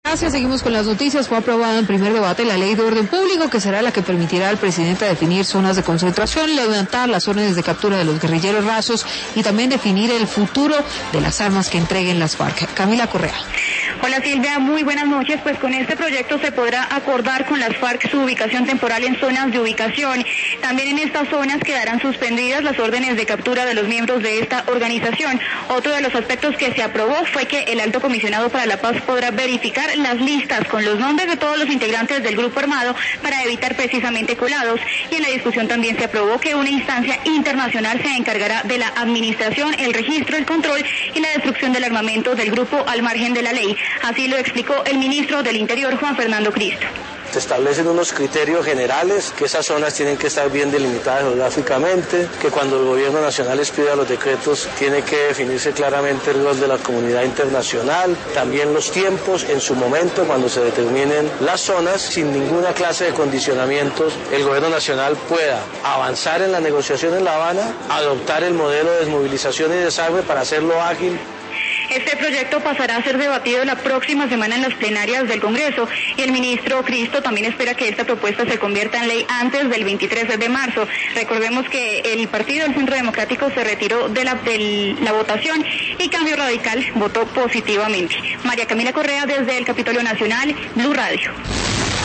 Gracias, seguimos con las noticias. Fue aprobada en primer debate la ley de orden público, que será la que permitirá al presidente definir zonas de concentración, levantar las órdenes de captura de los guerrilleros rasos y también definir el futuro de las armas que entreguen las FARC. Camila Correa. Hola Silvia, muy buenas noches. Pues con este proyecto se podrá acordar con las FARC su ubicación temporal en zonas de ubicación. También en estas zonas quedarán suspendidas las órdenes de captura de los miembros de esta organización. Otro de los aspectos que se aprobó fue que el Alto Comisionado para la Paz podrá verificar las listas con los nombres de todos los integrantes del grupo armado para evitar precisamente colados. Y en la discusión también se aprobó que una instancia internacional se encargará de la administración, el registro, el control y la destrucción del armamento del grupo al margen de la ley. Así lo explicó el ministro del Interior, Juan Fernando Cristo. Se establecen unos criterios generales, que esas zonas tienen que estar bien delimitadas geográficamente, que cuando el gobierno nacional expida los decretos tiene que definirse claramente el rol de la comunidad internacional, también los tiempos en su momento cuando se determinen las zonas, sin ninguna clase de condicionamientos, el gobierno nacional pueda avanzar en la negociación en La Habana, adoptar el modelo de desmovilización y desarme para hacerlo ágil. Este proyecto pasará a ser debatido la próxima semana en las plenarias del Congreso y el ministro Cristo también espera que esta propuesta se convierta en ley antes del 23 de marzo. Recordemos que el partido del Centro Democrático se retiró de la votación y Cambio Radical votó positivamente. María Camila Correa desde el Capitolio Nacional, Blue Radio.